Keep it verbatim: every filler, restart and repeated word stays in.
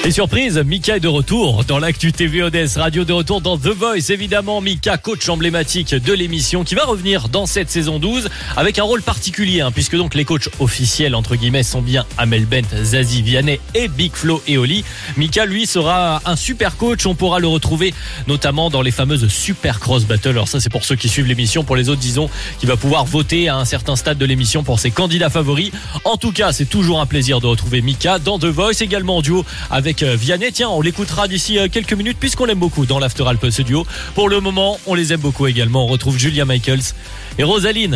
Et surprise, Mika est de retour dans l'actu T V O D S Radio, de retour dans The Voice. Évidemment, Mika, coach emblématique de l'émission, qui va revenir dans cette saison douze avec un rôle particulier, hein, puisque donc les coachs officiels, entre guillemets, sont bien Amel Bent, Zazie, Vianney et Big Flo et Oli. Mika, lui, sera un super coach. On pourra le retrouver notamment dans les fameuses Super Cross Battle. Alors ça, c'est pour ceux qui suivent l'émission. Pour les autres, disons, qui va pouvoir voter à un certain stade de l'émission pour ses candidats favoris. En tout cas, c'est toujours un plaisir de retrouver Mika dans The Voice, également en duo avec Vianney. Tiens, on l'écoutera d'ici quelques minutes puisqu'on l'aime beaucoup dans l'After Alp, ce duo. Pour le moment, on les aime beaucoup également. On retrouve Julia Michaels et Rosaline.